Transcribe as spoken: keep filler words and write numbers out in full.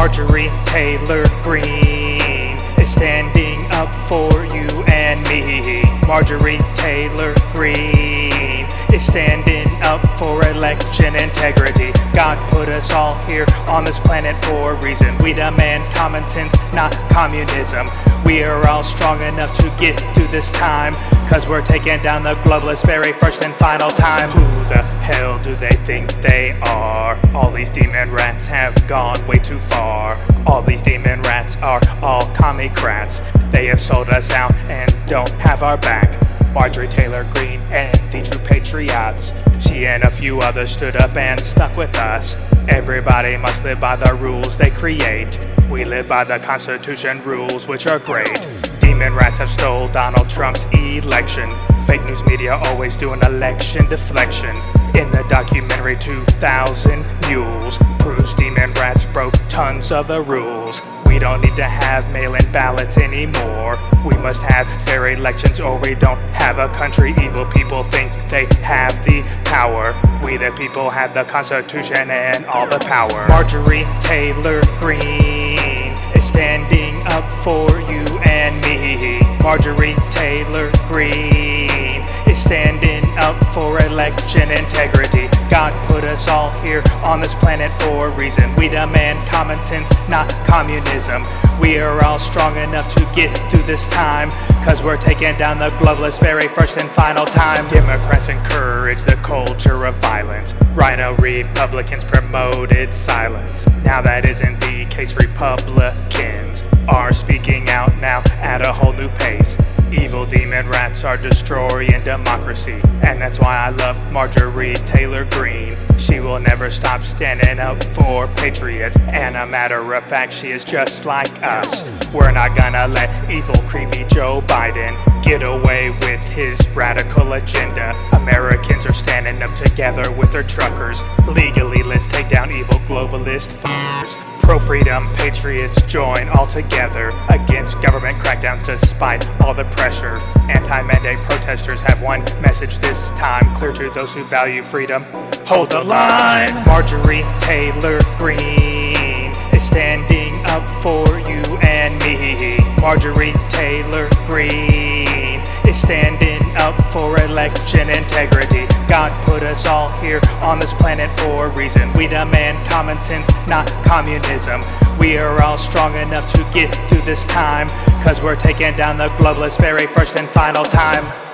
Marjorie Taylor Greene is standing up for you and me. Marjorie Taylor Greene is standing up for election integrity. God put us all here on this planet for a reason. We demand common sense, not communism. We are all strong enough to get through this time, cause we're taking down the globalists very first and final time. Who the hell do they think they are? All these demon rats have gone way too far. All these demon rats are all commie-crats. They have sold us out and don't have our back. Marjorie Taylor Greene and the true patriots, she and a few others stood up and stuck with us. Everybody must live by the rules they create. We live by the Constitution rules, which are great. Demon rats have stole Donald Trump's election. Fake news media always do an election deflection. In the documentary two thousand Mules, proves demon rats broke tons of the rules. We don't need to have mail-in ballots anymore. We must have fair elections or we don't have a country. Evil people think they have the power. We the people have the Constitution and all the power. Marjorie Taylor Greene is standing up for you and me. Marjorie Taylor Greene is standing up for election integrity. God put us all here on this planet for a reason. We demand common sense, not communism. We are all strong enough to get through this time, cause we're taking down the globalists very first and final time. Democrats encourage the culture of violence. Rhino Republicans promoted silence. Now that isn't the case. Republicans are speaking out now at a whole new pace. Evil demon rats are destroying democracy, and that's why I love Marjorie Taylor Greene. She will never stop standing up for patriots, and a matter of fact, she is just like us. We're not gonna let evil, creepy Joe Biden get away with his radical agenda. Americans are standing up together with their truckers. Legally, let's take down evil globalist fuckers. Pro-freedom patriots join all together against government crackdowns despite all the pressure. Anti-mandate protesters have one message this time, clear to those who value freedom: hold the line. Marjorie Taylor Greene is standing up for you and me. Marjorie Taylor Greene is standing up for election integrity. God put us all here on this planet for a reason. We demand common sense, not communism. We are all strong enough to get through this time, cause we're taking down the globalists very first and final time.